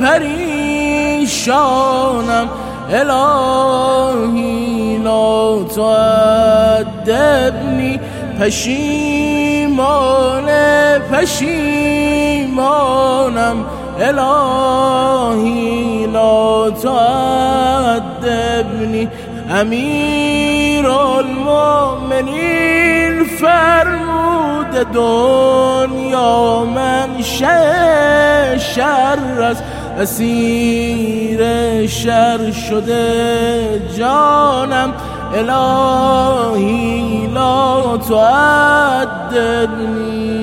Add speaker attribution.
Speaker 1: پریشانم الهی لا تعذبنی پشیمانم الهی لا تعذبنی امیرالمؤمنین فرموده دنیا منشأ شر است اسیر شر شده جانم الهی لا تعذبنی